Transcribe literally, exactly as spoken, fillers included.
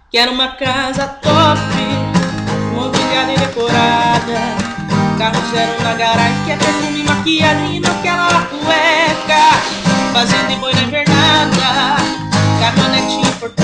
Quero uma casa top, mobiliada e decorada, carro zero na garagem, que é perfume, maquiagem e não quero a cueca. Fazenda e boi na invernada, caminhonete importada.